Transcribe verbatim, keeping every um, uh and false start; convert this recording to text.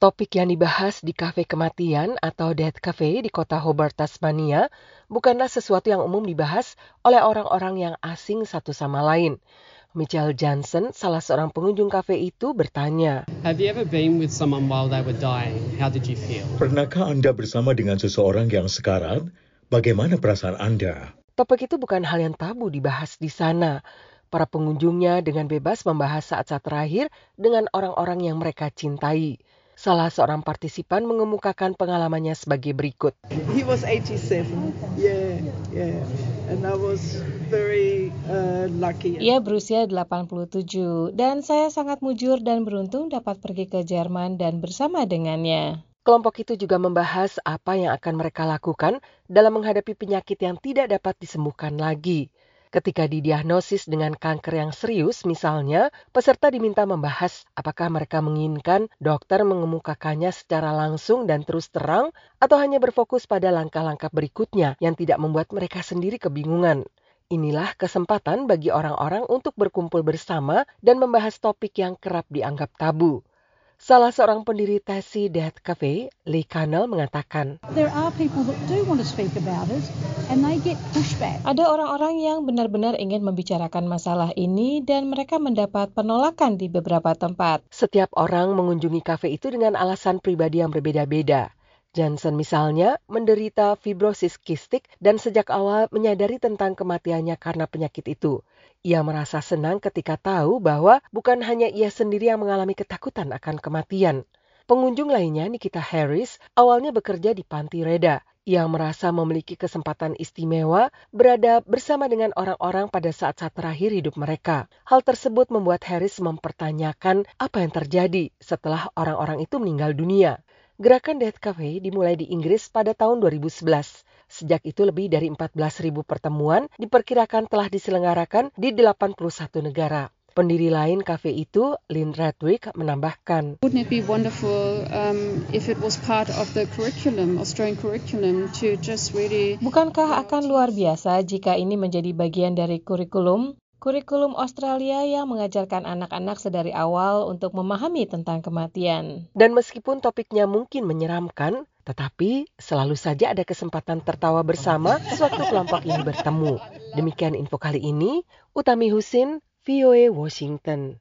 Topik yang dibahas di kafe kematian atau Death Cafe di kota Hobart, Tasmania bukanlah sesuatu yang umum dibahas oleh orang-orang yang asing satu sama lain. Mitchell Johnson, salah seorang pengunjung kafe itu, bertanya, Have you ever been with someone while they were dying? How did you feel? Pernahkah Anda bersama dengan seseorang yang sekarat? Bagaimana perasaan Anda? Topik itu bukan hal yang tabu dibahas di sana. Para pengunjungnya dengan bebas membahas saat-saat terakhir dengan orang-orang yang mereka cintai. Salah seorang partisipan mengemukakan pengalamannya sebagai berikut. He was eighty-seven. Yeah, yeah. And I was very uh, lucky. Ia berusia delapan puluh tujuh dan saya sangat mujur dan beruntung dapat pergi ke Jerman dan bersama dengannya. Kelompok itu juga membahas apa yang akan mereka lakukan dalam menghadapi penyakit yang tidak dapat disembuhkan lagi. Ketika didiagnosis dengan kanker yang serius misalnya, peserta diminta membahas apakah mereka menginginkan dokter mengemukakannya secara langsung dan terus terang atau hanya berfokus pada langkah-langkah berikutnya yang tidak membuat mereka sendiri kebingungan. Inilah kesempatan bagi orang-orang untuk berkumpul bersama dan membahas topik yang kerap dianggap tabu. Salah seorang pendiri Tassie Death Cafe, Lee Cannell, mengatakan, There are people that do want to speak about it and they get pushback. Ada orang-orang yang benar-benar ingin membicarakan masalah ini dan mereka mendapat penolakan di beberapa tempat. Setiap orang mengunjungi kafe itu dengan alasan pribadi yang berbeda-beda. Johnson misalnya menderita fibrosis kistik dan sejak awal menyadari tentang kematiannya karena penyakit itu. Ia merasa senang ketika tahu bahwa bukan hanya ia sendiri yang mengalami ketakutan akan kematian. Pengunjung lainnya, Nikita Harris, awalnya bekerja di panti reda. Ia merasa memiliki kesempatan istimewa berada bersama dengan orang-orang pada saat-saat terakhir hidup mereka. Hal tersebut membuat Harris mempertanyakan apa yang terjadi setelah orang-orang itu meninggal dunia. Gerakan Death Cafe dimulai di Inggris pada tahun dua ribu sebelas. Sejak itu lebih dari empat belas ribu pertemuan diperkirakan telah diselenggarakan di delapan puluh satu negara. Pendiri lain kafe itu, Lynn Radwick, menambahkan, Wouldn't it be wonderful um, if it was part of the curriculum, Australian curriculum, to just really... Bukankah akan luar biasa jika ini menjadi bagian dari kurikulum? Kurikulum Australia yang mengajarkan anak-anak sedari awal untuk memahami tentang kematian. Dan meskipun topiknya mungkin menyeramkan, tetapi selalu saja ada kesempatan tertawa bersama sewaktu kelompok ini bertemu. Demikian info kali ini, Utami Husin, V O A Washington.